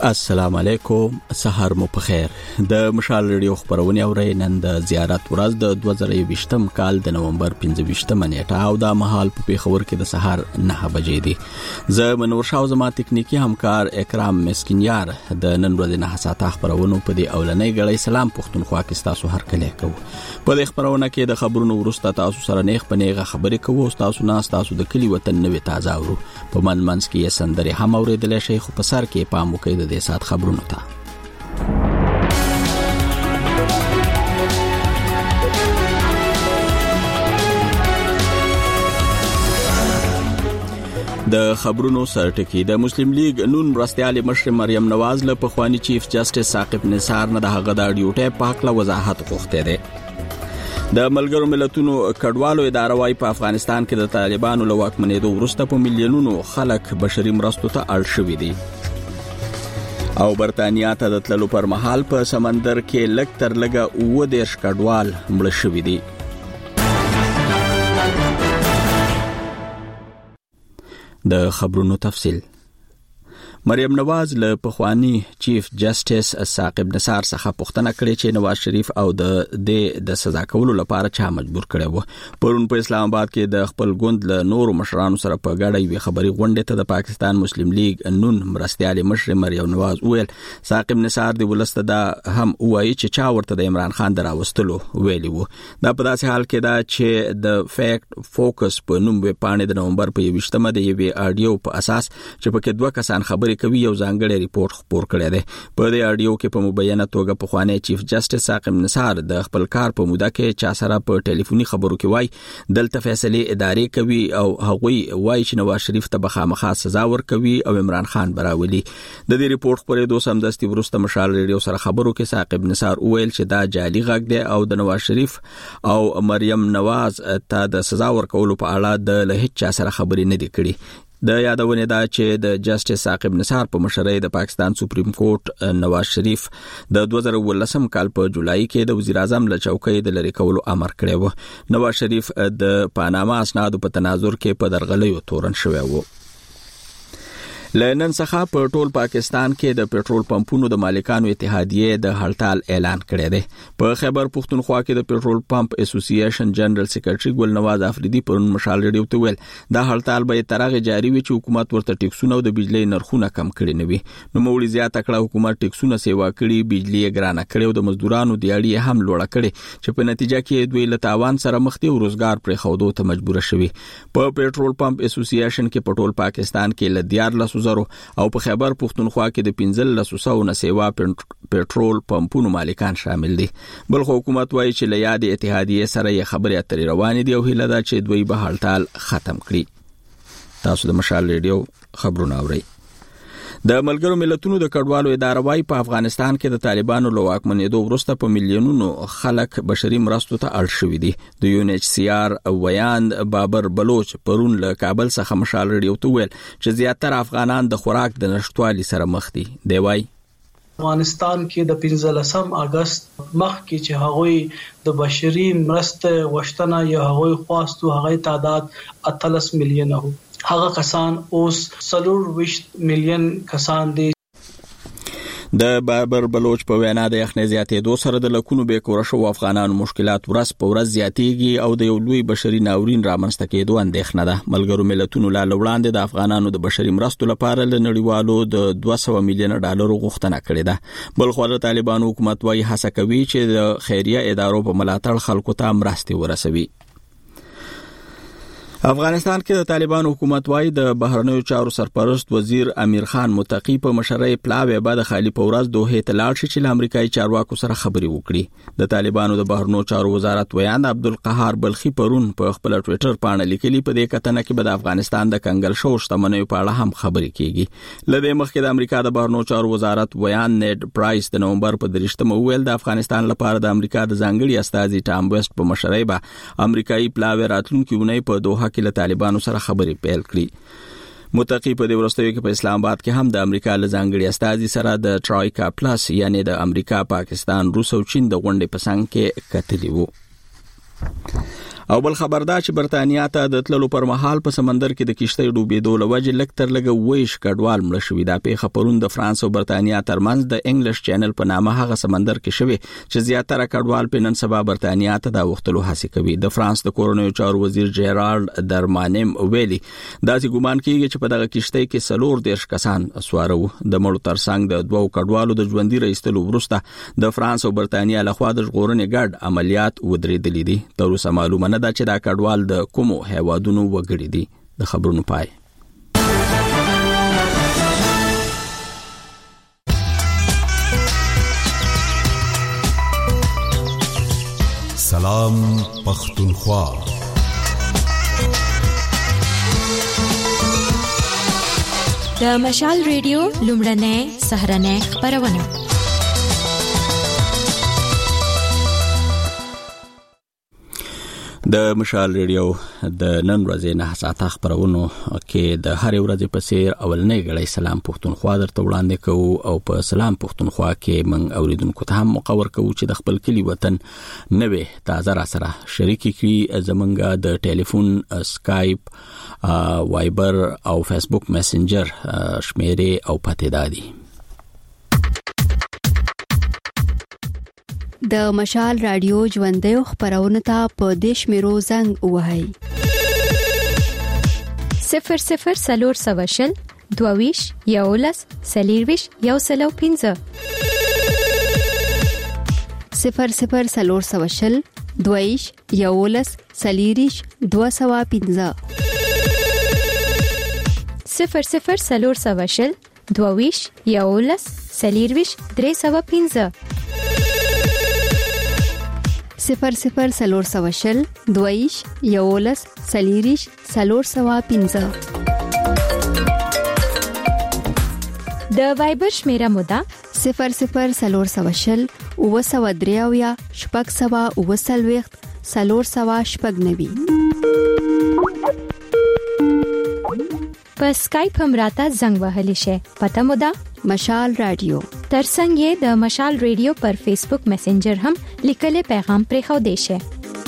السلام علیکم، سحر مو په خیر. د مشال ریډیو خبرونه اورئ. نن د زیارت ورځ د 2020م کال د نومبر 15مه نیټه او د مهال په پیښور کې د سحر 9 بجې دي. زه منور شاو، زما تکنیکی همکار اکرام مسکینیار د نن ورځې 9 ساعته خبرونه په دې اولنۍ غړې سلام پښتونخوا کې تاسو هر کله کوو. په دې خبرونه کې د خبرونو ورسته تاسو سره نیغ پنیغه خبرې کوو او تاسو نه تاسو د کلی وطن نوې تازه ورو په منځ کې یې سندري هم اوریدل شي، خو په سر کې پام وکړئ د سات خبرونو ته. د خبرونو سرټکی د مسلم لیگ نون مرستيال مشر مریم نواز له پخوانی چیف جسټس ثاقب نثار نه د هغه د ډیوټي پاک له وضاحت غوښته ده. د ملګرو ملتونو کډوالو اداره وايي په افغانستان کې د طالبانو له واکمنېدو وروسته په میلیونونو خلک بشري مرستو ته اړ شوي دي. او برتانیا ته د تللو پر مهال په سمندر کې لږ تر لږه 90 کډوال مړه شوي دي. د خبرونو تفصیل. مریم نواز له پخوانی چیف جسټس ثاقب نثار څخه پوښتنه کړې چې نواز شریف او د سزا کولو لپاره چا مجبور کړي وو. پرون په اسلام آباد کې د خپل ګوند له نورو مشرانو سره په ګډه یوې خبري غونډې ته د پاکستان مسلم لیگ نون مرستيال مشر مریم نواز ویل ثاقب نثار د ولسته دا هم وایي چې چا ورته د عمران خان دراوستلو ویلی وو. دا په داسې حال کې دا چې د فیکټ فوکس په نوم وې پاڼې د نومبر په 20مه د یوې اډیو په اساس چې پکې دوه کسان خبرې کوي یو ځانګړی ریپورت خبر کړی دی. په دې اډیو کې په مبینه توګه په خوانی چیف جسټس ثاقب نثار د خپل کار په موده کې چا سره په ټلیفوني خبرو کې وای دلته فیصله ادارې کوي او هغوی وای چې نواز شریف ته بخامخا سزا ورکوي او عمران خان براولي. د دې ریپورت پرې دوه سمدستي ورسته مشال ریډیو سره خبرو کې ثاقب نثار ویل چې دا جعلي غږ دی او د نواز شریف او مریم نواز ته د سزا ورکولو په اړه د له هیڅ چا سره خبرې نه دي کړي. د یادونه دا چې د جسټس ثاقب نثار په مشرۍ د پاکستان سپریم کورټ نواز شریف د 2019 کال په جولای کې د وزیر اعظم له چوکۍ د لری کولو امر کړی و. نواز شریف د پاناما اسنادو په تناظر کې په درغلیو تورن شوی و. لنن څخه په ټول پاکستان کې د پېټرول پمپونو د مالکانو اتحادیه د هړتال اعلان کړی دی. په خیبر پښتونخوا کې د پېټرول پمپ اسوسییشن جنرال سیکریټري ګل نواز افریدي پرون مشال ریډیو ته ویل دا هړتال به ترغه جاری وي چې حکومت ورته ټیکسونه او د بجلی نرخونه کم کړي نه وي. نو موړي زیاته کړه حکومت ټیکسونه سیوا کړي، بجلی ګرانه کړي او د مزدورانو د اړیه هم لوړه کړي چې په نتیجه کې دوی له تاوان سره مخ دي او روزګار پر خودو ته مجبور شوي. په پېټرول پمپ اسوسییشن کې په ټول پاکستان کې ل 14 او په خیبر پښتونخوا کې د 1500 نه سیوا پېټرول پمپونو مالکان شامل دي. بل حکومت وايي چې له یاد اتحادیه سره یې خبرې اترې روانې دي او هیله ده چې دوی به هړتال ختم کړي. تاسو د مشال ریډیو خبرونه اورئ. د ملګرو ملتونو د کډوالو اداره وايي په افغانستان کې د طالبانو له واکمنېدو وروسته په میلیونونو خلک بشري مرستو ته اړ شوي دي. د UNHCR ویاند بابر بلوچ پرون له کابل څخه مشال ریډیو ته ویل چې زیاتره افغانان د خوراک د نشټوالي سره مخ دي. دی وايي افغانستان کې د 15 اگست مخکې چې هغوی د بشري مرسته غوښتنه یا هغوی خواستو هغه تعداد 13 میلیون وو. هغه کسان اوس 40 میلیون کسان دي. د بابر بلوچ په وینا د یخنۍ زیاتېدو سره د لکونو بې کوره شو افغانانو مشکلات ورځ په ورځ زیاتېږي او د یو لوی بشري ناورین رامنځته کېدو اندېښنه ده. ملګرو ملتونو لا وړاندې د افغانانو د بشري مرستو لپاره له نړیوالو د 200 میلیون ډالرو غوښتنه کړې ده. بل خو د طالبانو حکومت وايي هڅه کوي چې د خیریه ادارو په ملاتړ خلکو ته مرستې ورسوي. افغانستان کې د طالبانو حکومت وايي د بهرنیو چارو سرپرست وزیر امیر خان متقی په مشرۍ پلاوی بعد خالی پورز دوه ته لاړ شي چې امریکایي چارواکو سره خبري وکړي. د طالبانو د بهرنیو چارو وزارت ویاند عبدالقهار بلخی پرون په خپل ټوئیټر باندې لیکلي په دې کتنه کې د افغانستان د کنګل شو شتمنیو په اړه هم خبري کیږي. لدې مخکې د امریکا د بهرنیو چارو وزارت ویاند نیډ پرایس د نومبر په 23مه ویل د افغانستان لپاره د امریکا د ځانګړي استازي ټام ویسټ په مشرۍ به امریکایي پلاوی راتلونکي ونې په دوحه کې له طالبانو سره خبرې پیل کړې. متقی په دې ورستوي کې په اسلام آباد کې هم د امریکا له ځانګړي استازي سره د ټرایکا پلس یعنی د امریکا، پاکستان، روس او چین د غونډې په څنګ کې کتلی وو. او بل خبردار چې برتانیا ته د تللو پر مهال په سمندر کې د کشتۍ ډوبېدو لوجه لکتر لګه ویش کډوال مړ شوی. دا پیښه پرون د فرانس او برتانیا ترمنځ د انګلیش چینل په نامه هغه سمندر کې شوی چې زیاتره کډوال په نن سبا برتانیا ته د وختلو هڅه کوي. د فرانس د کورونیو چارو وزیر جیرالد درمانم ویلي داسې ګومان کیږي چې په دغه کشتۍ کې 40 کسان سوارو. د مړو ترڅنګ د دوو کډوالو د ژوندۍ رایستلو وروسته د فرانس او برتانیا لخوا د ژغورنې ګډ عملیات ودرېدلي دي. تر اوسه معلومه نه ده چې دا کډوال د کومو هیوادونو وګړي دي. د خبرونو پای. سلام پختونخوا. د مشال ریډیو لومړنۍ سهرنۍ خبرونه. د مشال ریډیو د نن ورځې 9 ساعته خبرونو کې د هر ورځې په څیر اولنۍ غړي سلام پختونخوا درته وړاندې کوو او په سلام پختونخوا کې من اوریدونکو ته هم مقور کوو چې د خپل کلی وطن نوې تازه را سره شریک کړي. زمونږ د ټلیفون، سکایپ، وایبر او فیسبوک میسنجر شمیرې او پته دادي. د مشال رادیو ژوندۍ خبرونه ته په دیش میرو زنګ وهاي 00 سلور سواشل دوویش یولس سلیرویش یوسلو 15 00 سلور سواشل دوویش یولس سلیریش 215 00 سلور سواشل دوویش یولس سلیرویش 315 00 سلور سواشل دویش یولس سلیریش سلور سوا 15. د وایبر شمیره مودا 00 سلور سواشل وسودریاویا شپږ سوا وسلويخت سلور سوا شپږ نوي. په سکایپ هم راته زنګ وهلی شي. پته مودا مشال رادیو. ترڅنګ یې د مشال ریډیو پر فیسبوک میسنجر هم لیکلي پیغام پرې خو دی شي.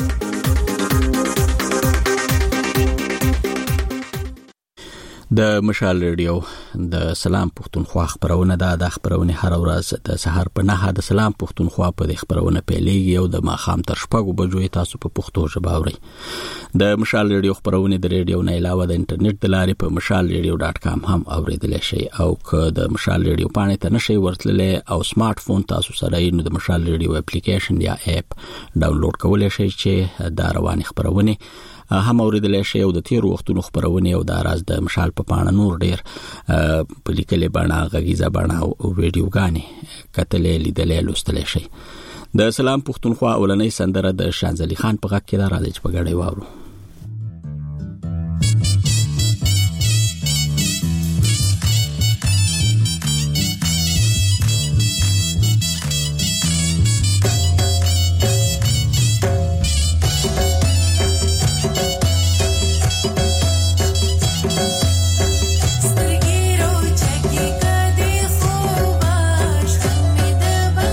د مشال ریډیو د سلام پختونخوا خبرونه د خبرونه هر ورځ د سحر په 9 د سلام پختونخوا په خبرونه پیلېږي او د ماخام تر 6 بجو تاسو په پښتو ژبه اورئ. د مشال ریډیو خبرونه د ریډیو نه علاوه د انټرنیټ د لارې په mashalradio.com هم اوریدل شي او که د مشال ریډیو باندې ته نشئ ورتللی او سمارټ فون تاسو سره نو د مشال ریډیو اپلیکیشن یا اپ ډاونلوډ کولای شئ چې د رواني خبرونه هم اوریدل شي او د تیر وختونو خبرونه او د راز د مشال په پاڼه نور ډیر په لیکلې باندې غږیزه باندې او ویډیوګانې کتلې لیدلې لوستلې شي. د سلام پختونخوا اولنۍ سندره د شانزلی خان په غږ کې دا راځي چې په غړې واورو.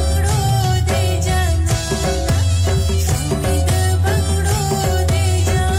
Jana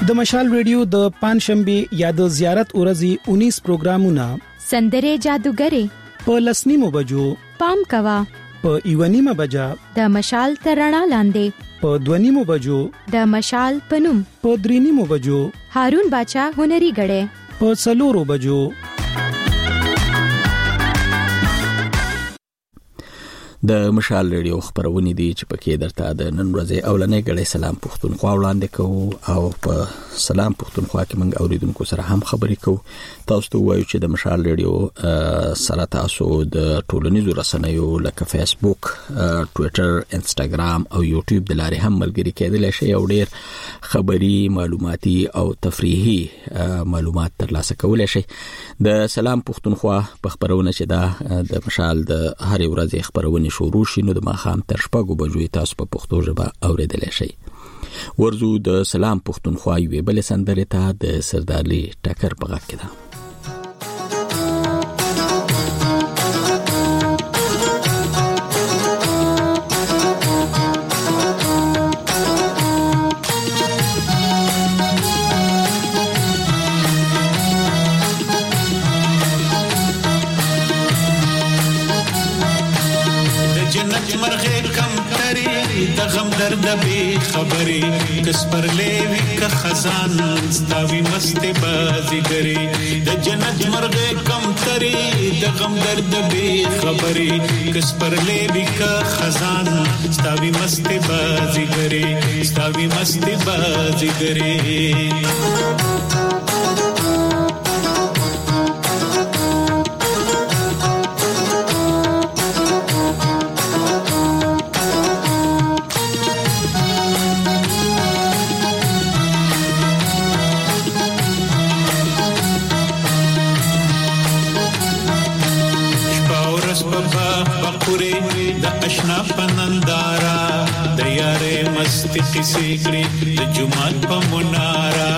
د مشال ریډیو د پنځشنبه یا د زیارت ورځې 19 پروګرامونه سندره جادوګری په لسنیمو بجو پام کوا په ایونیمه بجا د مشال ترڼا لاندې په دونیمو بجو د مشال پنوم په درینیمو بجو هارون باچا هنري غړې په څلورو بجو د مشال ریډیو خبرونه دي چې پکې درته د نن ورځې اولنې غړې سلام پښتونخوا وړاندې کوو او په سلام پښتونخوا کې موږ اوریدونکو سره هم خبرې کوو. تاسو ته وایو چې د مشال ریډیو سره تاسو د ټولنیزو رسنیو لکه فیسبوک، ټوئیټر، انستګرام او یوټیوب د لارې هم ملګری کېدلی شئ او ډېر خبري، معلوماتي او تفریحي معلومات ترلاسه کولای شئ. د سلام پښتونخوا په خبرونه چې دا د مشال د هرې ورځې خبرونه شروع شي نو د ماښام تر 6 بجو تاسو په پښتو ژبه اوریدلی شئ. ورزو د سلام پښتونخوا یوې بلې سندرې ته د سردارلی ټکر په غږ کې ده. درد به خبري کس پر لیوی کا خزان ستاوی مست بازیګری د جنت مرغه کم تری د غم درد به خبري کس پر لیوی کا خزان ستاوی مست بازیګری ستاوی مست بازیګری. اشنا پنندارا د یارې مستی قصې کړې د جمعات په منارا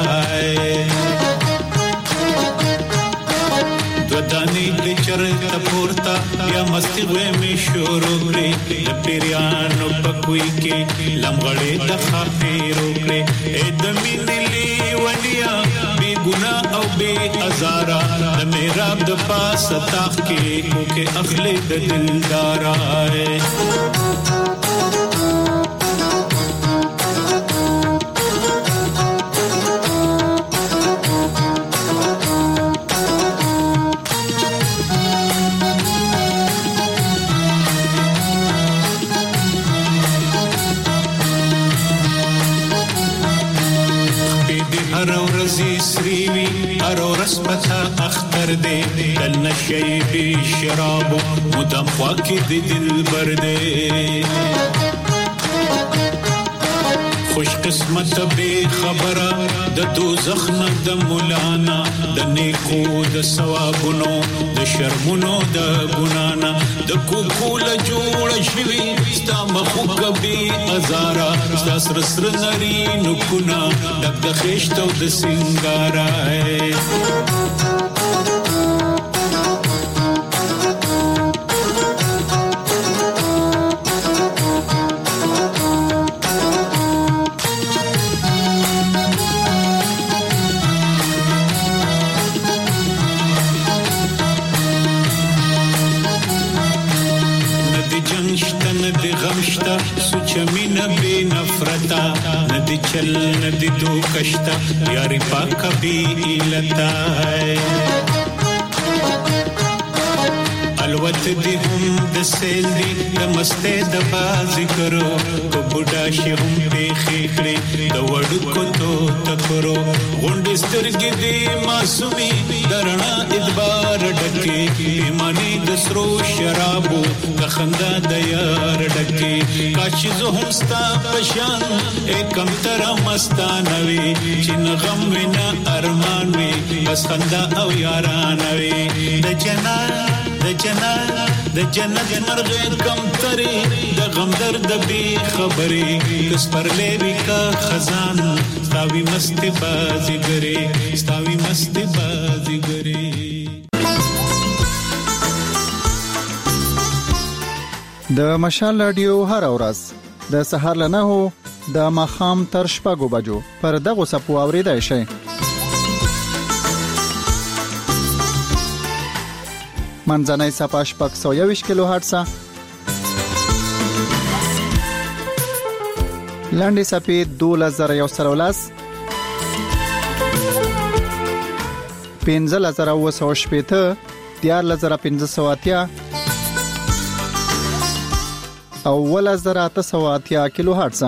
دودانی د چرته پورتا یا مستی وې می شروع کړې د پیرانو په کوی کې لمغړې د خافیرو کړې اې د مینې ولیا بی ګناه او بی ازارا د میراب د پاس تاخ کې کو کې اخلي د دلدارا پتا اختر دے کل نشئی بی شراب مدام خواکی دی دل بردے خوش قسمت بے خبرہ د دوزخ نه د مولانا د نیکو د ثوابونو د شرمونو د ګنانا د کوکول جوړ شوی ستا مخو کبي ازارا ستا سر سر نری نکنا د خېشتو د سنگارا چمینا بے نفرتا ندی چل ندی دو کشتا یاری پاک بھی لتا ہے الوت دی هم د سیل دی د مسته د بازی کرو کو بوډا شي هم په خېخړې د وړو کو تو تکرو غونډ سترګې دی معصومي درنا ادبار ډکه ایمانی د سرو شرابو د خندا د یار ډکه کاش زه هم ستا پشان کم تر مستانوي چې غم وینا ارمان وي بس خندا او یاران وي د جنت مرغه کم تری د غم درد بی خبری کس پر لیوی کا خزان ستاوی مست بازیګری ستاوی مست بازیګری. د مشال رادیو هر ورځ د سهار له 9 د ماخام تر 6 بجو پر دغه سپو اوریدای شي. منځنۍ صفه 621 کیلو هرتز، لاندې صفه 12110، 15980، 14580 او 1880 کیلو هرتز.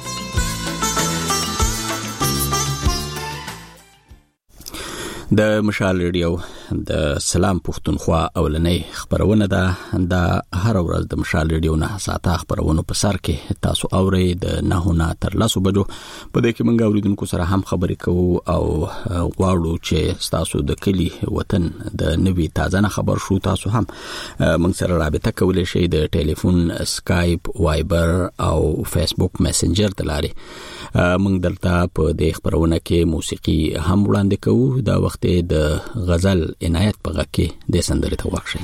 د مشال ریډیو د سلام پښتونخوا اولنۍ خبرونه ده. د هر ورځ د مشال ریډیو نه ساته خبرونه په سر کې تاسو اورئ د 9 نه تر 10 بجو. په دې کې موږ اوریدونکو سره هم خبرې کوو او غواړو چې تاسو د کلی وطن د نوي تازه خبر شو تاسو هم موږ سره رابطه کولای شئ د ټلیفون، اسکایپ، وایبر او فیسبوک میسنجر د لارې. موږ دلته په دې خبرونه کې موسیقي هم وړاندې کوو. دا وخت د غزل عنایت په غږ کې د سندرې ته واښئ.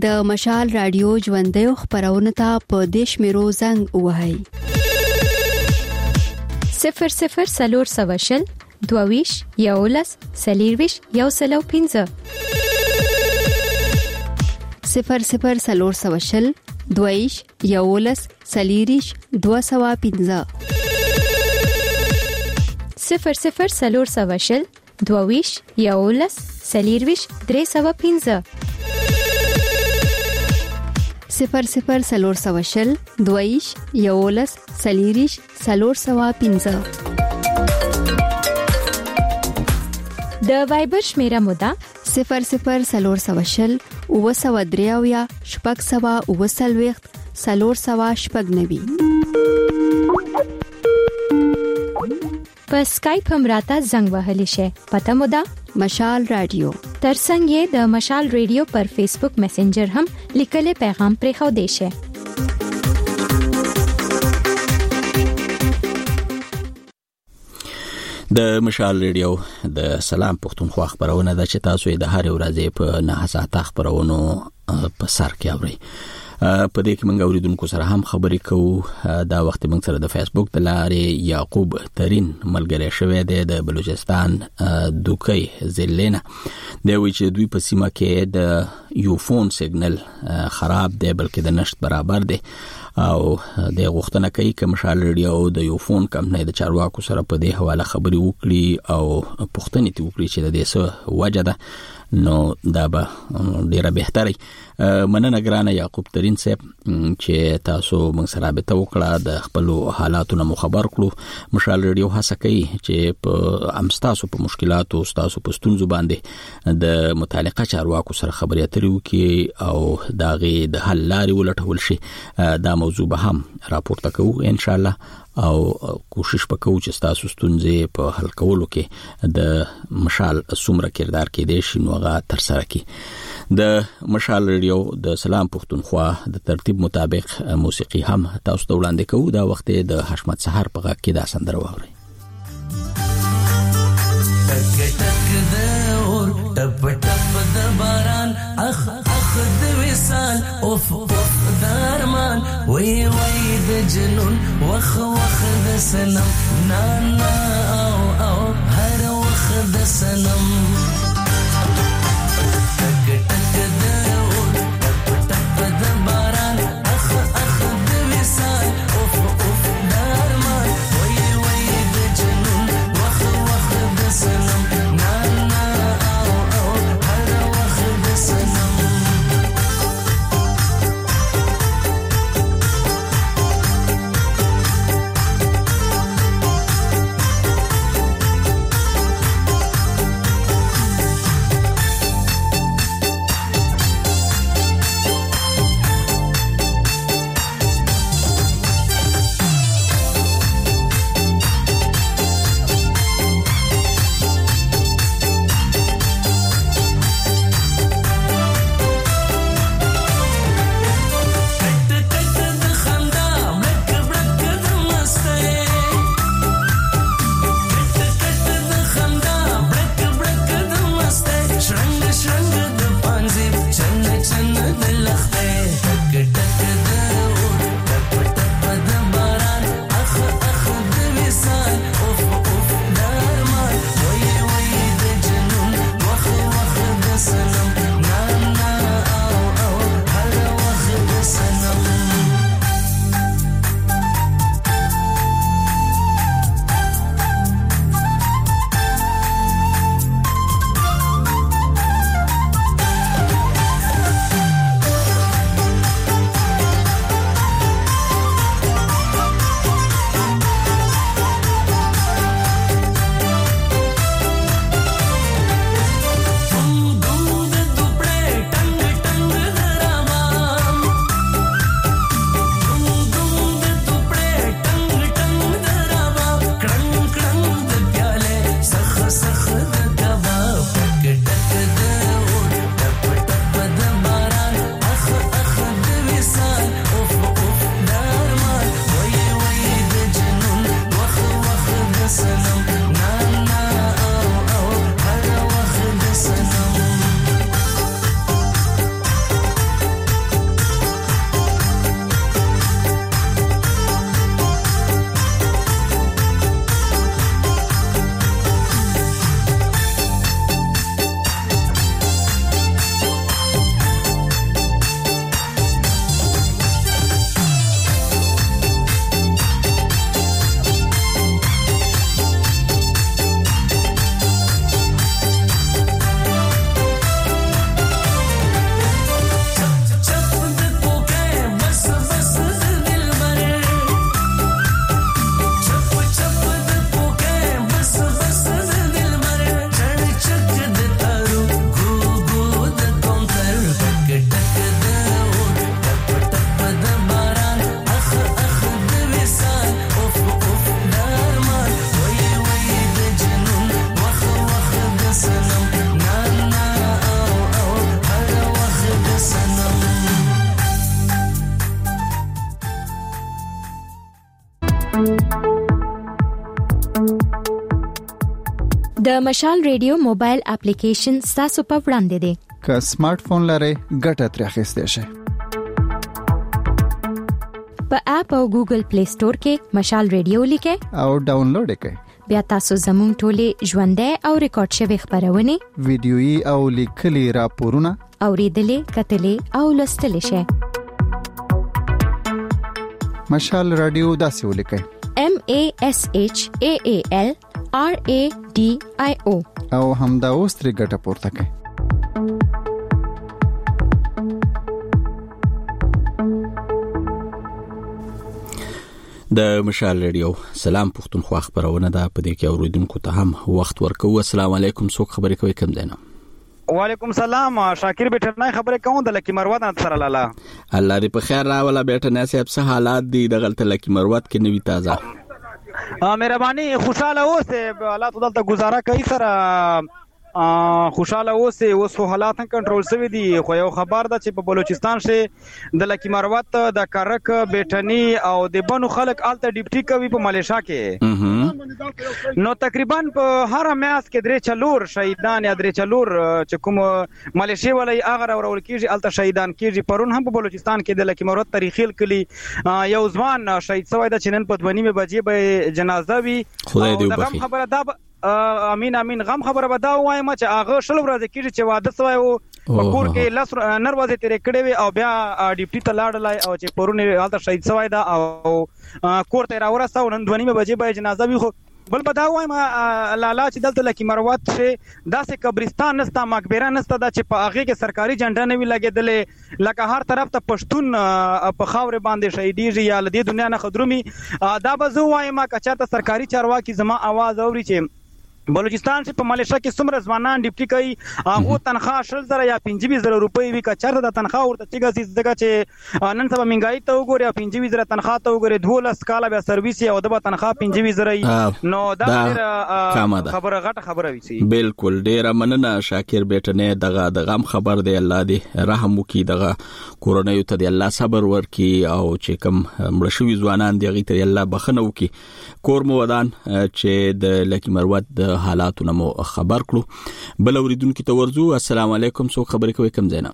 د مشال رادیو ژوندۍ خبرونه ته په دیش میرو زنګ وهاي 00 سلور سواشل دوویش یولس سلیرویش یوسلو 15 00 سلور سواشل دوویش یولس سلیریش 215 00 سلور سواشل دوویش یولس سلیرویش 315 00 سلور سواشل دوویش یولس سلیریش 315 د وایبر شمیره مودا 00 سلور سواشل او سوا دریاویا شپږ سوا او سلويخت سلور سوا شپږ نوي په سکایپ هم راته زنګ وهلی شي پته مودا مشال رادیو ترڅنګ د مشال رادیو پر فیسبوک میسنجر هم لیکل پیغام پرې خو دی شي د مشال ریډیو د سلام پښتونخوا خبرونه د چې تاسو د هر ورځې په 9 ساعته خبرونو په سر کې اورئ په دې کې موږ اوریدونکو سره هم خبرې کوو دا وخت موږ سره د فیسبوک د لارې یعقوب ترين ملګری شوی دی د بلوچستان دوکۍ زلینا دی وی چې دوی په سیمه کې د یو فون سیګنل خراب دی بلکې د نشټ برابر دی او د غوښتنه کوي چې مشال ریډیو د یو فون کمپنۍ د چارواکو سره په دې حواله خبرې وکړي او پوښتنې ته وکړي چې د دې څه وجه ده نو دا به ډیره بهتري مننه ګرانه یعقوب ترين صاحب چې تاسو موږ سره رابطه وکړه د خپل حالاتو نه خبر کړو مشال ریډیو هڅه کوي چې په امستاسو په مشکلاتو تاسو په ستونزو باندې د متعلقه چارواکو سره خبرې اترې وکړي او داغه د حل لارې ولټول شي دا موضوع به هم راپورته کوو ان شاء الله او کوشش وکړو چې تاسو ستونزې په حل کولو کې د مشال څومره کردار کې دی شي نو هغه تر سره کی د مشال ریډیو د سلام پښتونخوا د ترتیب مطابق موسیقي هم تاسو ته وړاندې کوو دا وخت د حشمت سحر په غږ کې دا سندره واورئ تک تک د اور ټپ ټپ د باران اخ اخ د وصال اوف اوف درمان وی وی د جنون وخ وخ د سنم نا نا او او هر وخ د سنم د مشال ریډیو موبایل اپلیکیشن تاسو په وړاندې دی. که سمارټ فون لرئ ګټه ترې اخیستئ شئ. په اپ او ګوګل پلی سٹور کې مشال ریډیو لیکئ او ډاونلوډ کړئ. بیا تاسو زموږ ټولې ژوندۍ او ریکارډ شوی خبرونه ویډیويي او لیکلي راپورونه اوریدلې کتلې او لوستلې شئ. مشال رادیو داسې ولیکئ: MASHAAL RADIO او همدا اوس ترې ګټه پورته کړئ. د مشال ریډیو سلام پښتونخوا خبرونه ده. په دې کې اوریدونکو ته هم وخت ورکوو. السلام علیکم. څوک خبرې کوي؟ کوم دی؟ وعلیکم سلام. شاکر بیٹنای خبرې کوم د لکی مروت سره لاله. الله دې په خیر راولا بیٹنای صاحب. څه حالات دي د غلط لکی مروت کې نوی تازه؟ مهرباني خوشاله اوسه. الله تعالی ته گزاره کوي سره خوشاله اوسه. اوس حالات کنټرول شوی دي. خو یو خبر ده چې په بلوچستان کې د لکی مروت د کرک بیٹنی او د بنو خلک الته ډیپټي کوي په ملیشا کې. نو تقریبا په هر میاس کې درې چلور شهیدان یا درې چلور چې کوم ملیشي ولای اگر اورول کیږي الته شهیدان کیږي. پرون هم په بلوچستان کې د لکی مروت تاریخیل کلی یو ځوان شهید شوی د چنن په 2:30 بجې به جنازه وی. خدای دې وبخي. خبره ده امين غم خبره به دا وایم چې هغه شل ورځې کېږي چې واده سوی او په کور کې لس نر ورځې تیرې کړې وي او بیا ډیپټي ته لاړلای او چې پرونه هلته شهید سوی ده او کور ته راورسته نن 2:30 بجې به جنازه وي. خو بل به دا وایم لالا چې دلته لکی مروت شه داسې قبرستان نسته، مقبره نسته دا چې په هغه کې سرکاري جنډه نه وی لګېدلې. لکه هر طرف ته پښتون په خاور باندې شهیدیږي یا لدې دنیا نه خدرومي. دا به زه وایم که چېرته سرکاري چارواکي زما आवाज اوري چې بلوچستان چې په ملیشا کې څومره ځوانان ډیپټي کوي هغه تنخواه 10000 یا 25000 روپۍ وي. که چېرته د تنخواه ورته ټیګه سي ځکه چې نن سبا مهنګایي ته وګوري 25000 تنخواه ته وګوري 12 کاله بیا سرویس او د تنخواه 25000 نو دا خبره غټه خبره وي. بالکل ډیره مننه شاکر بیٹنه. دغه د غم خبر دی. الله دې رحم وکي. دغه کورونیو ته دی الله صبر ورکي او چې کوم مړ شوي ځوانان دی هغه ته الله بخنه وکي. کور مو ودان چې د لکی مروت د حالاتونه مو خبر کړو. بل اوریدونکو ته ورزو. السلام علیکم. څوک خبرې کوي؟ کوم ځای نه؟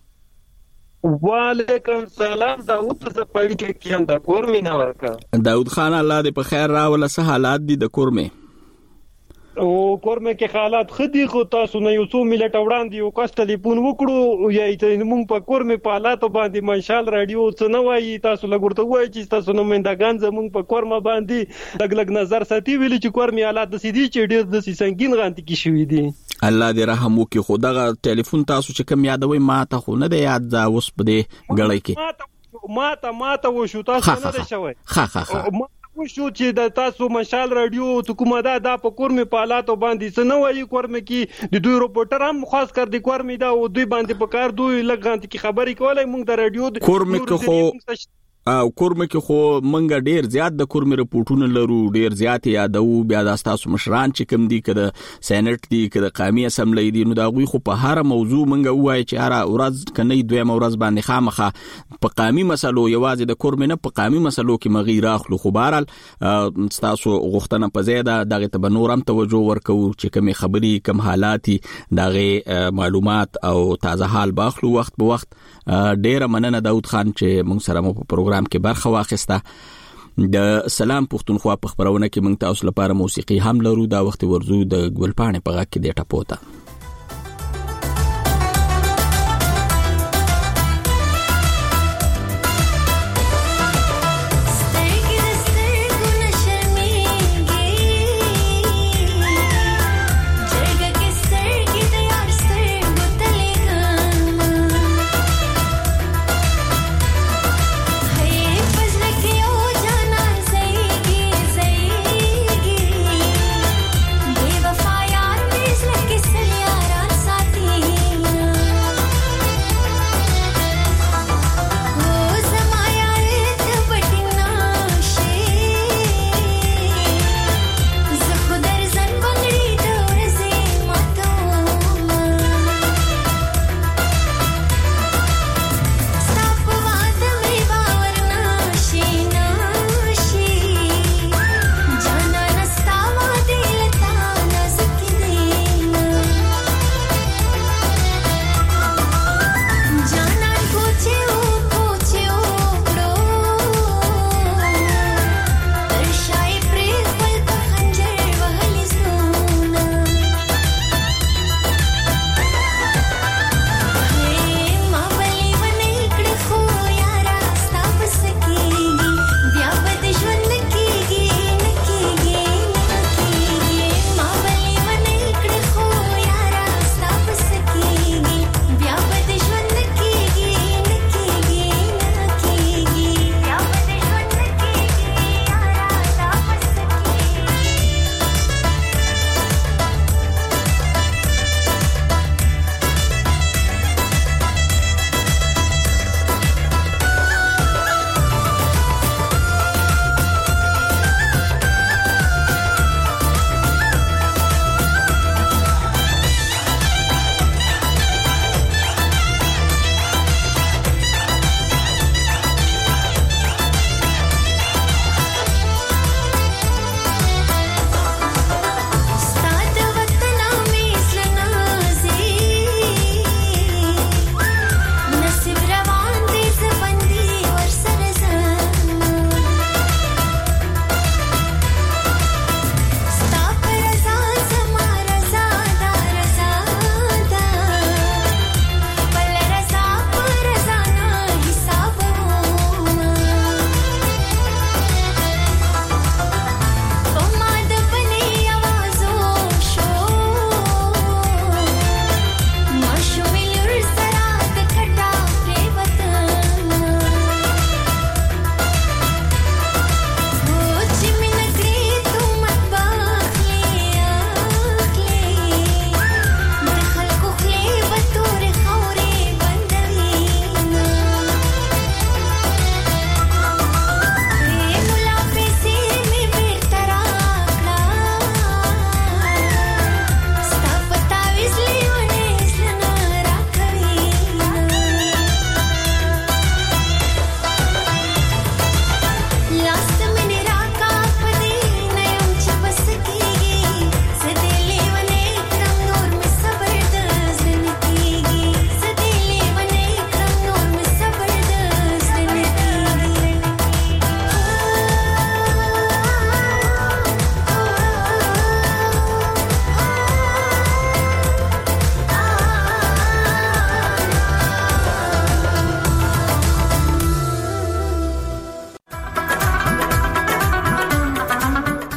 وعلیکم سلام. داود څه پړی کې کیم د کور مینا ورکا. داود خان الله دې په خیر راوله. څه حالات دي د کور می؟ او کورمه کې حالات خدي خو تاسو نه یو څو ملت وړاندې یو کس ټلیفون وکړو یا ته موږ په کورمه په حالات باندې مشال رادیو څه نه وایي. تاسو لګورته وایي چې تاسو نو مندګان زموږ په کورمه باندې لګ نظر ساتي ویلي چې کورمه حالات د سيدي چې ډېر د سنگین غانتی کې شوې دي. الله دې رحم وکړي. خو دغه ټلیفون تاسو چې کوم یادوي ما ته خو نه دی یاد. دا اوس په دې غړې کې ماته وشو تاسو نه ده شوی. وشو چې د تاسو مشال رادیو ته کومه دا په کورمه په حالات باندې څه نه وایي. کورمه کې د دوی رپورټر هم خاص کر د کورمه دا او دوی باندې په کار دوی لګانت کې خبرې کولای. موږ د رادیو کورمه کې خو او کورمه کې خو منګه ډیر زیات د کورمه رپورټونه لرو. ډیر زیات یادو. بیا د تاسو مشران چې کوم دي کده سېنات دي کده قومي اسمبلی دي نو دا غوي خو په هر موضوع منګه وای چې هر ورځ کني دویم ورځ باندې خامخه په قومي مسلو یوازې د کورمه نه په قومي مسلو کې مغیر اخلو. خو بهرال تاسو غوښتنه په زیاده دغه ته بنورم توجه ورکو چې کوم خبري کوم حالاتي دغه معلومات او تازه حال باخلو وخت په وخت. ډیر مننه داود خان چې موږ سره مو په پروګرام کې برخه واخیسته. د سلام پښتونخوا په خبرونه کې موږ تاسو لپاره موسیقي هم لرو. دا وخت ورزو د ګلپاڼې په غږ کې د ټپوته. बेवफा यार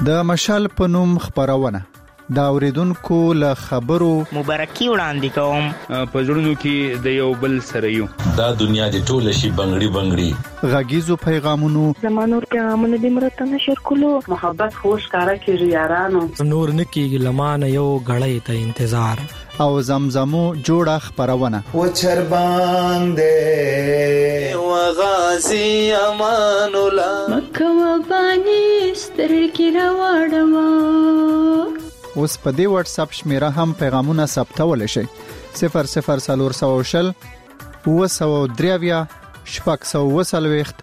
د مشال په نوم خبرونه دا اوریدونکو له خبرو مبارکي وړاندې کوم په ژوندو کې د یو بل سره یو دا دنیا د ټوله شي بنگړي غږیزو پیغامونو زمانور پیغامونه د مرته نشر کولو محبت خوش کارا کیږي یارانو نور نکیږي لمانه یو غړې ته انتظار او زمزمو جوړه خبرونه و چربان دې و غازی امان الله مکه و بانی سترګې راوړم اوس په دې واتس اپ شمیره هم پیغامونه ثبتول شي 0040 203 شپږ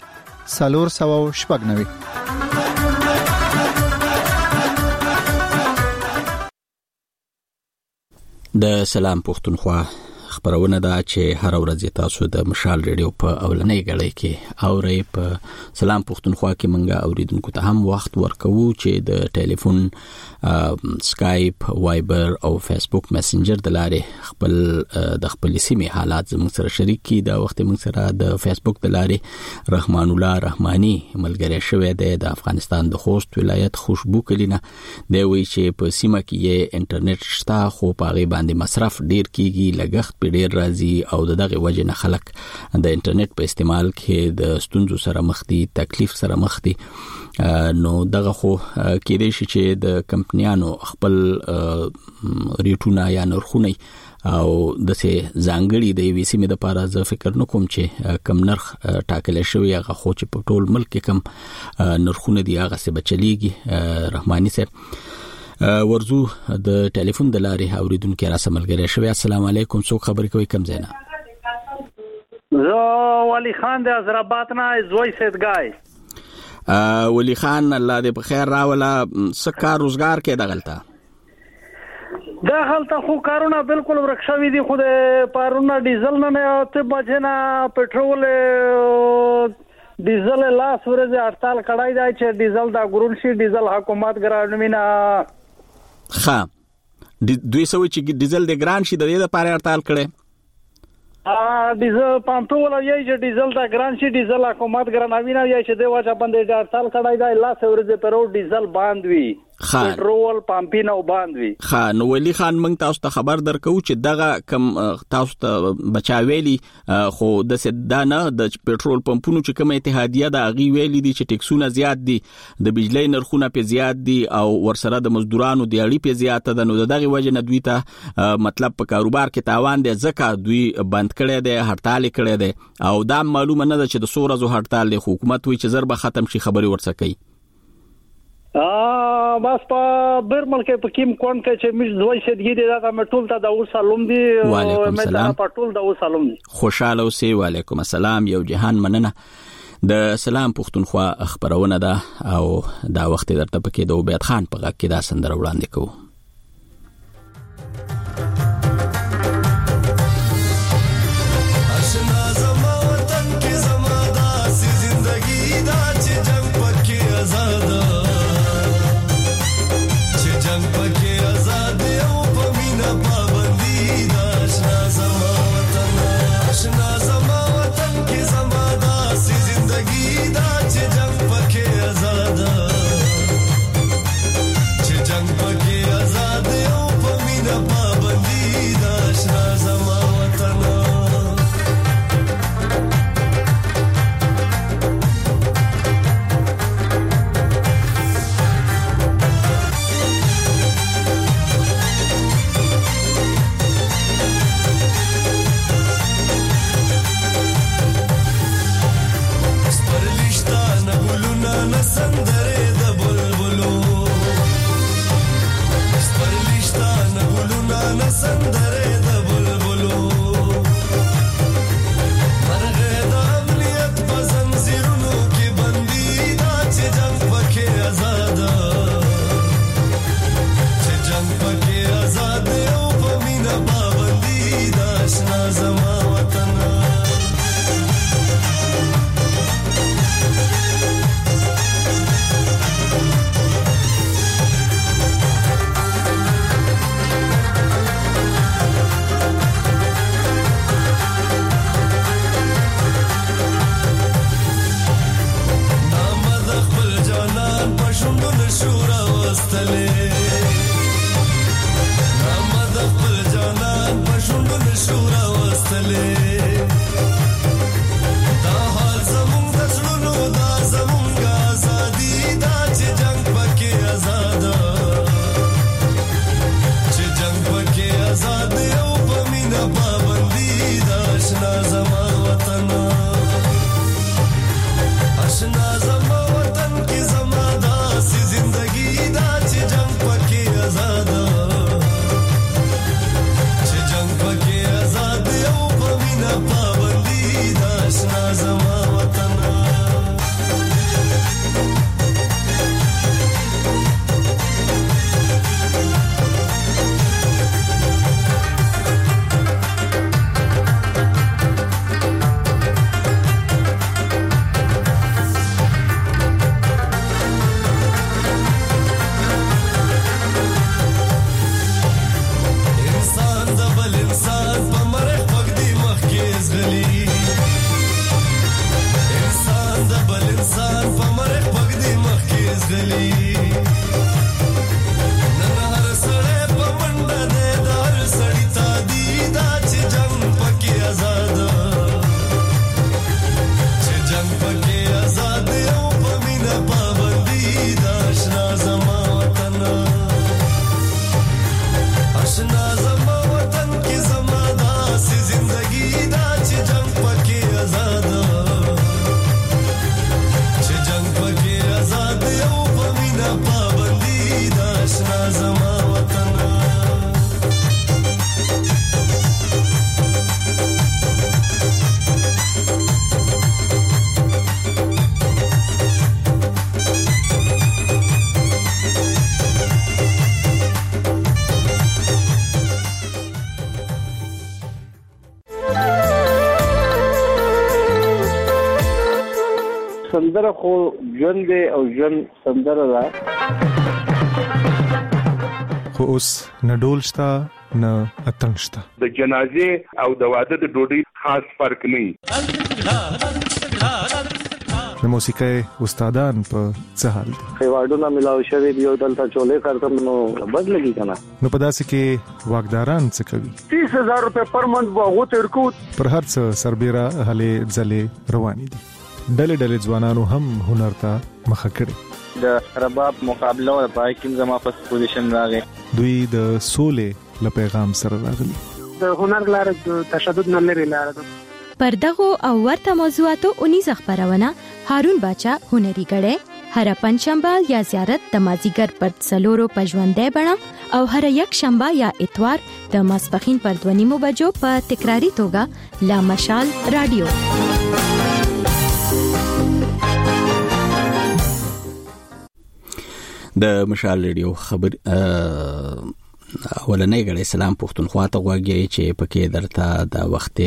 د سلام پښتونخوا خبرونه دا چې هر ورځ تاسو د مشال ریډیو په اولنۍ غړۍ کې اوري په سلام پښتونخوا کې منګه اوریدونکو ته هم وخت ورکوو چې د ټلیفون سکایپ وایبر او فیسبوک میسنجر د لارې خپل سیمې حالات زموږ سره شریک کړي. دا وخت موږ سره د فیسبوک د لارې رحمان الله رحمانی ملګری شوی دی د افغانستان د خوست ولایت خوشبو کلینا دی وی چې په سیمه کې انټرنیټ شته خو په غي باندې مصرف ډیر کیږي لګښت په ډیر راځي او دغه وجه نه خلک د انټرنیټ په استعمال کې د ستونزو سره مخ دي تکلیف سره مخ دي. نو دغه خو کې دي چې د کمپنیانو خپل ریټونه یا نرخونه او د سه ځانګړي د وی سیمې د پاره ز فکر نکوم چې کم نرخ ټاکل شوی هغه خو چې په ټول ملک کې کم نرخونه دی هغه څه بچلېږي. رحمانی صاحب ورزو د ټلیفون د لارې اوریدونکو را سملګری شوی. السلام علیکم څوک خبرې کوي کم زینا؟ زه ولی خان د حیدرآباد نه زوی سیدګای. ولی خان الله دې په خیر راولا سکار روزګار کې دغلطه دغلطه خو کارونه بالکل ورکشوي دي. خو د پارونه ډیزل نه ته بجنه پټرول ډیزل لاس ورځ هړتال کړای دی چې ډیزل دا ګرون شي ډیزل حکومت ګرانمینا ښه دوی سوي چې ډیزل د ګران شي د دې لپاره هړتال کړي ډیزل پانټول یې چې ډیزل دا ګران شي ډیزل حکومت ګرانمینا یې چې د واچا باندې هړتال کړای دی لاس ورځ پر ډیزل باندې وي پټرول پمپینه باندې ښه. نو ولی خان موږ تاسو ته خبر درکو چې دغه کم تاسو ته بچاویلی خو د سدانه د پټرول پمپونو چې کوم اتحادیه د اغي ویلي دي چې ټیکسونه زیات دي د بجلی نرخونه په زیات دي او ورسره د مزدورانو د اړې په زیات ده. نو دغه وجه نه دوی ته مطلب په کاروبار کې تاوان دي ځکه دوی بند کړي دي هړتال کړي دي او دا معلومه نه ده چې د سورزو هړتال له حکومت وی چې ضرب ختم شي خبري ورڅ کوي. بس په برمل کې په کیم کون کې چې مش دوی شدګي دي دا مټول ته د اوسالوم دي او پټول د اوسالوم دي. خوشاله اوسئ. وعلیکم السلام. یو جهان مننه. د سلام پښتونخوا خبرونه ده او دا وخت درته پکې د عبید خان په غږ کې دا سندره وړاندې کوو. سندره خو ژوند او ژوند سندره ده. خو اوس نه ډول شته نه اتڼ شته. د جنازې او د واده د ډوډۍ خاص فرق نه. د موسیقۍ استادان په څه حال دي؟ ایوارډونه ملاو شوی دی او دلته چولې کارتم نو بدلږي کنه. نو په داسې کې واګداران څه کوي؟ 30000 روپے پر منټ واغو تر کو پر هر څه سربېره هلې ځلې روانې دي. ډلې ځوانانو هم هنر ته مخه کړي. د رباب مقابله او پای کې زما په پوزیشن راغی. دوی د سولې له پیغام سره راغلي. د هنر لار د تشدد نه لري لار ده. پر دغه او ورته موضوعاتو 19 خبرونه هارون باچا هنري غړې هر پنځشنبه یا زیارت د مازیګر پر څلورو پژوندې بڼه او هر یک شنبه یا اتوار د ماسپخین پر 2:30 بجو په تکراری توګه لا مشال رادیو. د مشال رادیو خبر اولنې غړې سلام پښتونخوا ته غواړي چې پکې درته د وخت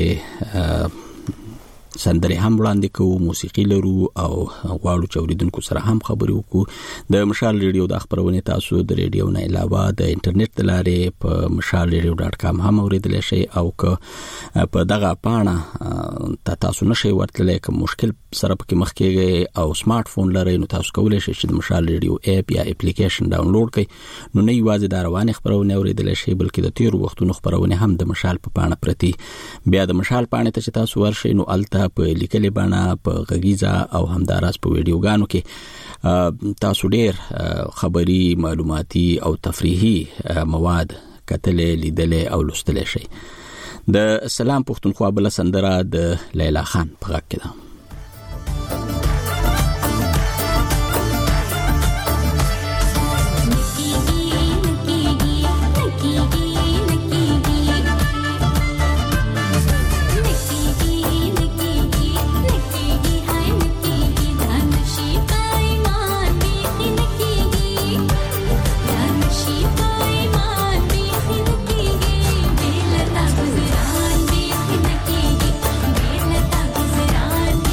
سندري هم وړاندې کوو، موسیقي لرو او غواړو چې اوریدونکو سره هم خبرې وکړو. د مشال رادیو د خبرونه تاسو د رادیو نه علاوه د انټرنیټ د لارې په mashalradio.com هم اوریدلی شئ او که په دغه پاڼه تاسو نشئ ورتللی، که مشکل سره پکې مخ کېږئ او سمارټ فون لرئ نو تاسو کولی شئ چې د مشال رادیو اپ یا اپلیکیشن ډاونلوډ کړئ. نو نه یوازې د روانې خبرونه اوریدلی شئ بلکې د تیرو وختونو خبرونه هم د مشال په پاڼه پرتې. بیا د مشال پاڼې ته چې تاسو ورشئ نو الته په لیکلې بڼه په غږیزه او همداراز په ویډیوګانو کې تاسو ډېر خبري، معلوماتي او تفریحي مواد کتلې، لیدلې او لوستلې شئ. د سلام پښتونخوا بل سندره د لیلا خان په غږ کې ده. Bella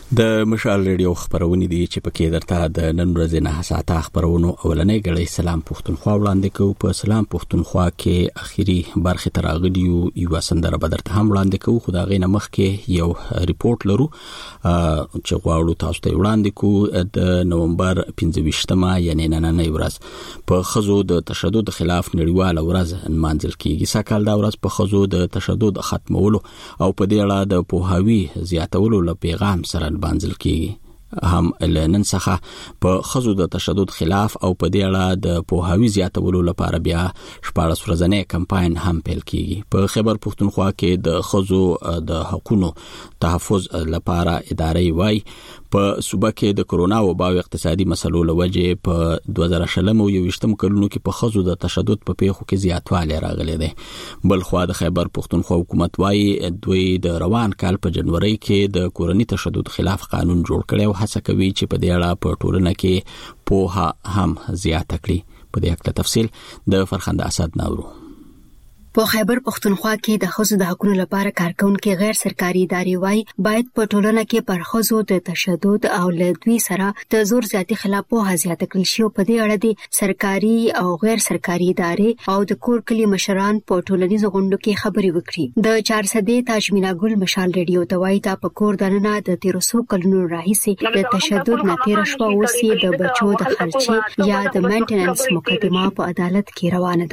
د مشال ریډیو خبرونه دي چې پکې درته د نن ورځې نه ساعته خبرونو اولنې غړي سلام پښتونخوا وړاندې کوو. په سلام پښتونخوا کې اخیری برخه تراغلیو یو سندره بدرته هم وړاندې کوو. خدای نه مخ کې یو ریپورت لرو چې غواړو تاسو ته وړاندې کوو. د نومبر 25مه یعنی نننۍ ورځ په خزو د تشدد خلاف نړیواله ورځ نمانځل کیږي. سکهال دا ورځ په خزو د تشدد ختمولو او په دې اړه د پوهاوی زیاتولو لپاره پیغام سره بانځل کیږي. هم لنن څخه په خزو د تشدد خلاف او په دې اړه د پوهاوی زیاتولو لپاره بیا 14 ورځنی کمپاین هم پیل کیږي. په خیبر پښتونخوا کې د خزو د حقوقو تحفظ لپاره ادارې وای په صوبه کې د کرونا وبا او اقتصادي مسلو لوجه په 2020 او 2020 کلونو کې په خزو د تشدد په پیښو کې زیاتوالی راغلی دی. بل خو د خیبر پښتونخوا حکومت وای دوی د روان کال په جنوري کې د کورنۍ تشدد خلاف قانون جوړ کړي او هڅه کوي چې په دې اړه په ټولنه کې پوهه هم زیاته کړي. په دې اړه تفصیل د فرخنده اسد ناورو. په خیبر پښتونخوا کې د خزو د حقوقو لپاره کارکونکو غیر سرکاري ادارې وای باید په ټولنه کې پر خزو د تشدد او لدوی سره د زور زیاتی خلاف په زیاته کړل شي. په دې اړه د سرکاري او غیر سرکاري ادارې او د کور کلی مشران په ټولنیزو غونډو کې خبرې وکړي. د 400 تاجمینا ګل مشال ریډیو ته وای تا په کور دننه د 1300 کلونو راهیسې د تشدد نه تیر شو او سي د بچو د خرچي یا د مینټیننس مقدمه په عدالت کې روانه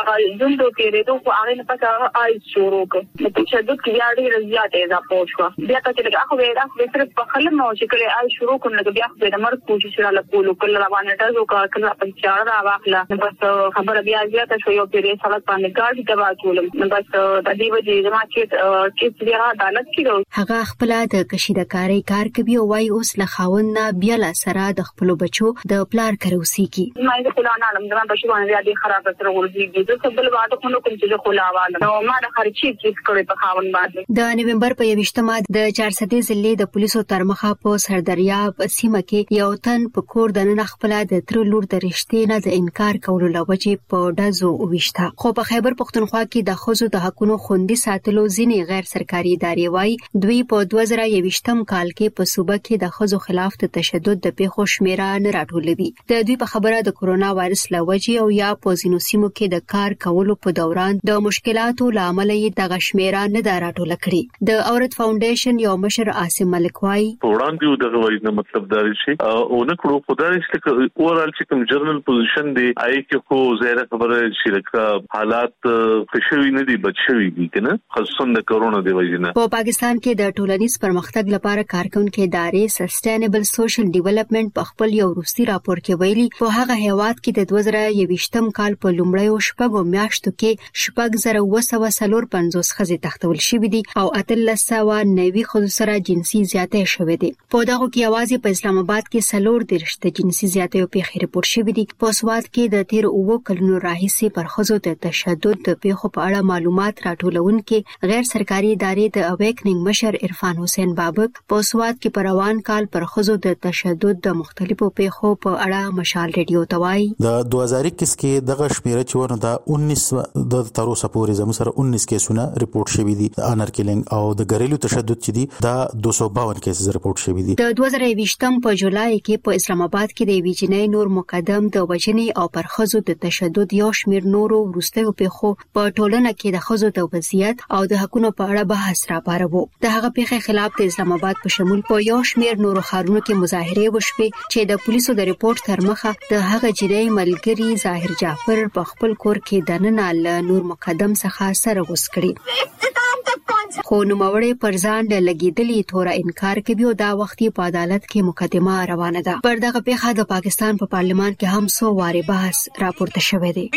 ده. خو هغه نه پکا آی شروع کړ. په تشدد کې بیا ډېر زیاتې اضافه وشوه. بیا چې لږ هغه صرف په خلک نو چې کله آی شروع کړل نو بیا د مرګ کوشش را لکولو کله روانه تاسو کله په چاره را واخله نو بس خبره بیا زیاته شو. یو پیری سړک باندې ګاډي تبا کولم نو بس د دې وجې زما چې بیا عدالت کې هغه خپل د کشیدکاری کار کوي او وايي اوس له خاوند بیا لا سره د خپل بچو د پلار کروسی کی ما د خلانه علم زما بچو باندې ډېر خراب سره ورځي د خپل واده خونو کوم چې خلاواله نو ما د خرچي کیس کړې په خاون باندې. د نومبر په 28مه د 400 ضلع د پولیسو ترمخه په سردریاب سیمه کې یو تن په کور دننه خپل د تر لور د رښتې نه د انکار کولو لوجه په دزو وښته. خو په خیبر پښتونخوا کې د خزو د حقوقو خوندي ساتلو ځینې غیر سرکاري ادارې وای دوی په 2021م کال کې په صوبه کې د خزو خلاف د تشدد د پیښو شمیره نه راټولوي. د دوی په خبره د کرونا وایرس لوجه او یا په ځینو سیمو کې د کار کولو په دوران د مشکلاتو لامل یې د غشمیره نه دا راټول کړي. د اورت فاونډیشن یو مشر عاصم ملک وای وړاندې د غوښنې نه مطلب دا شي او نه کړو خدای چې اورال چې کوم جرنل پوزیشن دی آی کې خو زیاده خبره شرکت حالات خوشوي نه دي بچوي دي کنه خصوصا د کرونا دی وجنه. په پاکستان کې د ټولنیز پرمختګ لپاره کارکونکو ادارې سسټینبل سوشل ډیولپمنٹ په خپل یو روسي راپور کې ویلي په هغه هیواد کې د 2021م کال په لومړیو شپږو میاشتو کې 1950 خزې تختول شوې دي او 1390 خزو سره جنسي زیاتې شوې دي. په دغه کې یوازې په اسلام آباد کې سلور د جنسي زیاتې په ریپورت شوې دي. په سواد کې د 13 کلونو راهیسې پر خزو د تشدد د پیښو په اړه معلومات راټولونکي غیر سرکاري ادارې د اویکنینګ مشر عرفان حسین بابک په سواد کې پر روان کال پر خزو د تشدد د مختلفو پیښو په اړه مشال ریډیو توای د 2021 کې دغه شمیره چونه د 19 د تروسه پورې زموږ سره 19 کیسونه ریپورت شوي دي. انر کیلینګ او د ګریلو تشدد چې دي دا 252 کیسز ریپورت شوي دي. د 2020م په جولای کې په اسلام آباد کې د ویجنې نور مقدم د وجنې او پر خزو د تشدد یو شمیر نورو وروستیو پیښو په ټولنه کې د خزو د وضعیت او د حقوقو په اړه بحث راپارو. د هغه پیښې خلاف د اسلام آباد په شمول په یو شمیر نورو ښارونو کې مظاهره وشوه چې د پولیسو د ریپورت تر مخه د هغه جنې ملګری ظاهر جعفر په خپل کور کې دننه له نور مقدم څخه سره وسکړي. خو نوموړی پر ځان د لګیدلې تور انکار کوي او دا وختي په عدالت کې مقدمه روانه ده. پر دغه پیښه د پاکستان په پارلمان کې هم سو واره بحث راپورته شوی دی.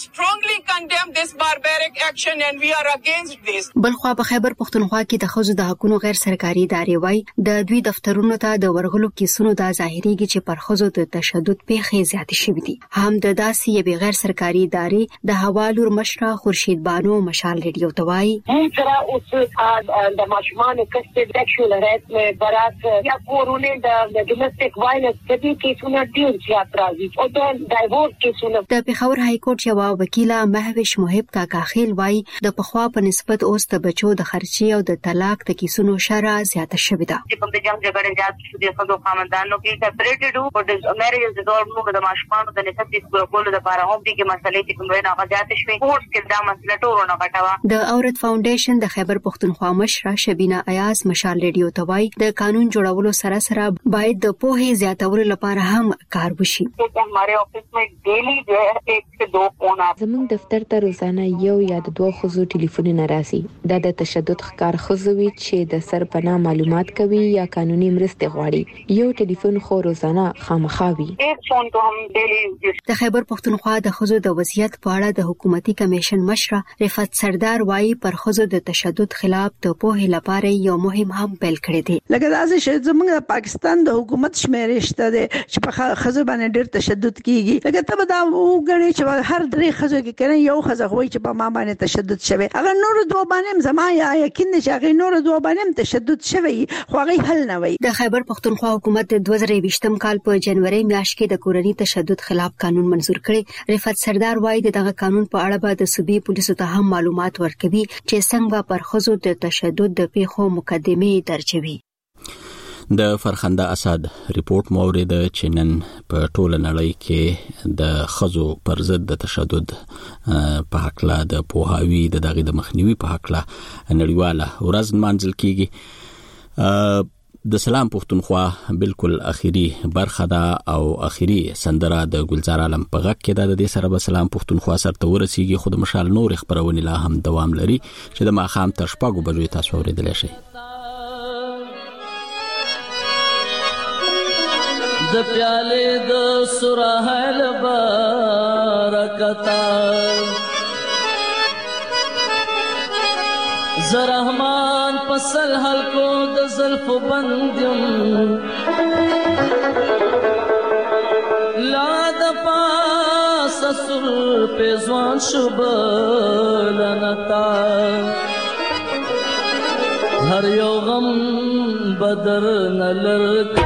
بلخو په خیبر پښتونخوا کې د خزو د حقوقو غیر سرکاري ادارې وای د دوی دفترونو ته د ورغلو کیسونو د ظاهريږي چې پر خزو د تشدد پیښې زیاتې شوې دي. هم د داسې یو غیر سرکاري ادارې د حوالور مشره خورشید بانو مشال ریډیو توای د ماشومان کسب سیکشوال هراسمنت برات یا کورونه د ډومېسټک وایلنس د دې کیسونو ډیر زیات راځي او د ډایورس کیسونو. د پیښور های کورټ یو وکیله مهوش محب کاکا خیل وای د پخوا په نسبت اوس د بچو د خرچي او د طلاق د کیسونو شرح زیاته شوې ده. چې په دې جنگ جګړې زیات شو د خپل خاندانونو کې سپریټډ او د میریج د ډور موږ د ماشومان د نسب د کولو لپاره هم دغه مسلې چې کومه نه غزيات شوي کورس کې دا مسله ټورونه غټوا. د اورت فاونډیشن د خیبر پختونخوا مشره شبینه ایاز مشال ریډیو توای د قانون جوړولو سره سره باید د پوهې زیاتولو لپاره هم کار وشي. हमारे ऑफिस में डेली जो है 1 से 2 फोन आते. زموږ دفتر ته روزانه یو یا د 2 خزو ټلیفونونه راځي. دا د تشدد ښکار خزوي چې د سرپنا معلومات کوي یا قانوني مرسته غواړي. یو ټلیفون خو روزانه خامخاوي. ایک فون تو هم ډیلی. د خیبر پختونخوا د خزو د وضعیت په اړه د حکومتي کمیشن مشره رفعت سردار وایي پر خزو د تشدد خلاف د پوهې لپاره یو مهم هم پیل کړی دی. لکه دا چې زموږ پاکستان د حکومت شمیرشته ده چې په خزو باندې ډېر تشدد کیږي. لکه ته دا وګڼې چې هر درې خزو کې کنه یو خزه وایي چې په ما باندې تشدد شوی. هغه نور دوه باندې زما یقین نشه هغه نور دوه باندې تشدد شوی خو هغه حل نه وي. د خیبر پختونخوا حکومت د 2020م کال په جنوري میاشت کې د کورنۍ تشدد خلاف قانون منزور کړي. رفعت سردار وایي دغه قانون په اړه به د صوبې پولیسو ته هم معلومات ورکوي چې څنګه پر خزو د تشدد د پیښو مقدمه درجوي. د فرخنده اسد ریپورت مورید چې نن په ټوله نړۍ کې د خزو پر ضد د تشدد په حق لا د پوهاوی د دغه د مخنیوي په حق لا نړیواله ورځ منځل کیږي. د سلام پختونخوا بالکل اخیری برخه ده او اخیری سندره د گلزار عالم په غږ کې د دې سره به سلام پختونخوا سره ورسیږي. خود مشال نور خبرونه لا هم دوام لري چې د ماخام تر شپږو بجو تاسو اوریدل شي. د پیاله د سرحل برکتا زرحمان پسل حلقو د زلف بندیم لا د پاس سر پیزوان شبلنتا هر یو غم بدر نلرکم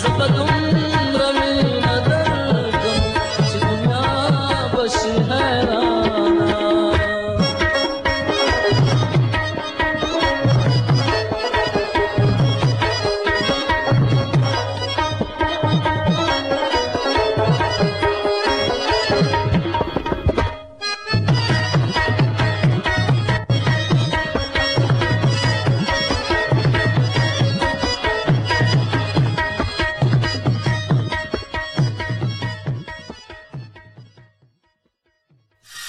है